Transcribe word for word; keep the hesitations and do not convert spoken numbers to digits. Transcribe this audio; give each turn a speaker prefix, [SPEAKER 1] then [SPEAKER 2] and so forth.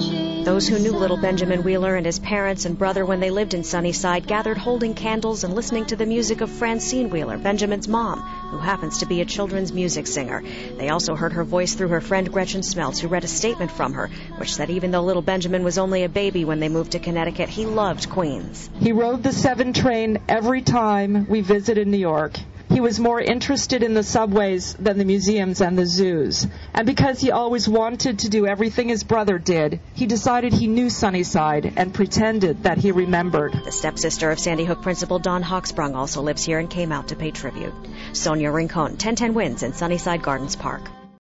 [SPEAKER 1] Those who knew little Benjamin Wheeler and his parents and brother when they lived in Sunnyside gathered holding candles and listening to the music of Francine Wheeler, Benjamin's mom, who happens to be a children's music singer. They also heard her voice through her friend Gretchen Smeltz, who read a statement from her, which said even though little Benjamin was only a baby when they moved to Connecticut, he loved Queens.
[SPEAKER 2] He rode the seven train every time we visited New York. He was more interested in the subways than the museums and the zoos. And because he always wanted to do everything his brother did, he decided he knew Sunnyside and pretended that he remembered.
[SPEAKER 1] The stepsister of Sandy Hook principal Don Hawksprung also lives here and came out to pay tribute. Sonia Rincon, ten ten Wins in Sunnyside Gardens Park.